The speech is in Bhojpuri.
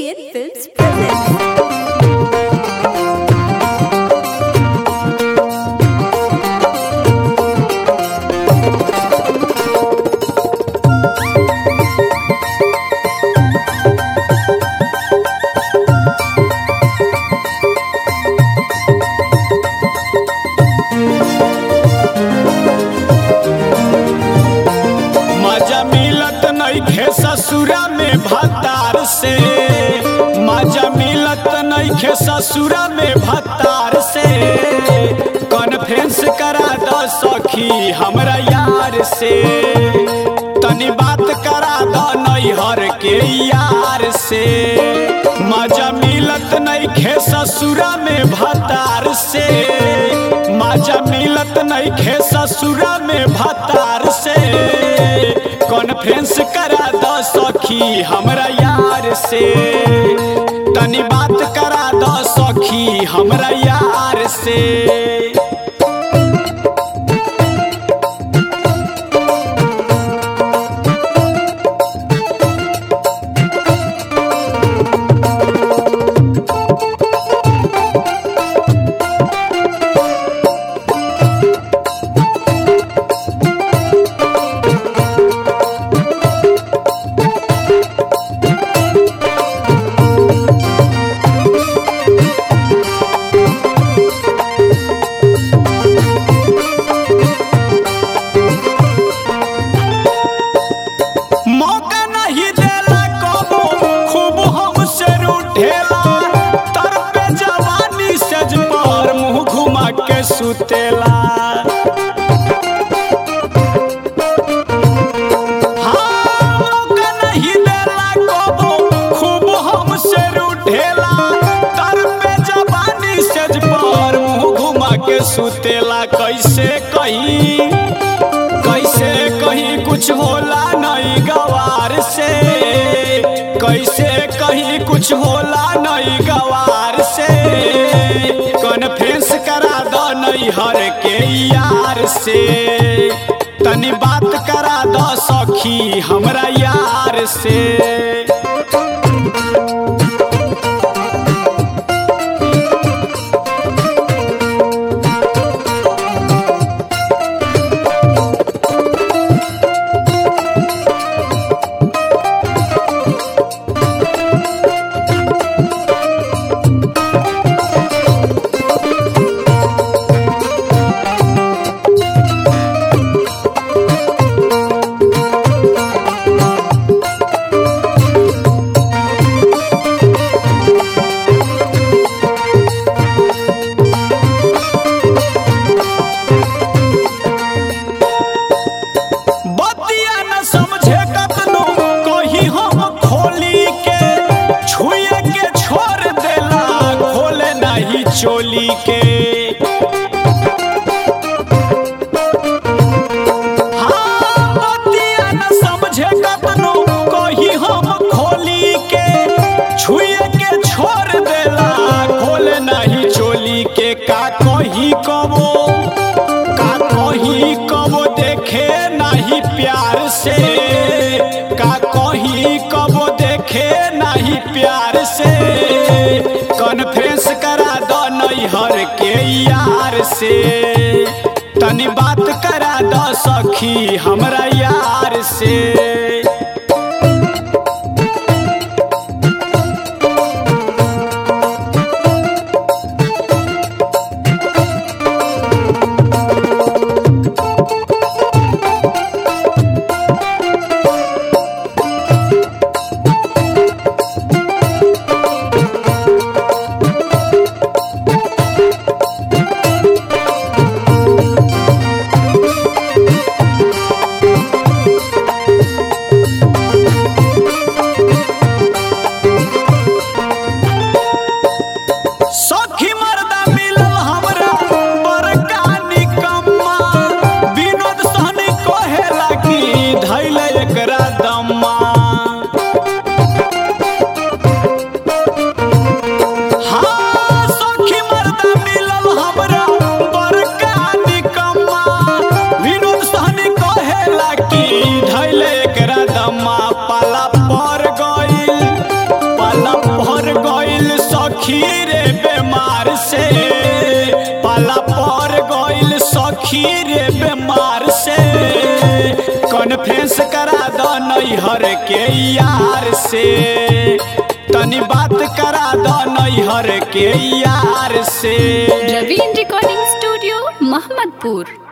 ABN Films presents. ससुरा में भतार से मजा मिलत नइखे ससुरा में भतार से कॉन्फ्रेंस करा दो सखी हमरा यार से तनी बात करा दो नैहर के यार से मजा मिलत नइखे ससुरा में भतार से मजा मिलत नइखे ससुरा में भतार से कॉन्फ्रेंस करा दो सखी हमरा यार से तनी बात करा दो सखी हमरा यार से सुतेला हाँ नहीं देला कबो खूब हमसे रूठेला तर पे जवानी सेज पर मुँह घुमा के सुतेला कैसे कहीं कुछ होला नहीं गवार से कैसे कहीं कुछ होला नहीं गवार से कॉन्फ्रेंस करा दो नैहर के यार से तनी बात करा दो सखी हमरा यार से चोली के हाँ बतिया न समझे कतनो कही हम खोली के छुए के छोड़ देला खोले नहीं चोली के का कही कबो देखे नहीं प्यार से का कही कबो देखे नहीं प्यार से कॉन्फ्रेंस करा दो नैहर के यार से तनी बात करा दो सखी हमरा यार से पाला पर गइल सखी रे बीमार से, पाला पर गइल सखी रे बीमार से, कॉन्फ्रेंस करा दो नैहर के यार से, तनी बात करा दो नैहर के यार से। रवीन रिकॉर्डिंग स्टूडियो, मोहम्मदपुर।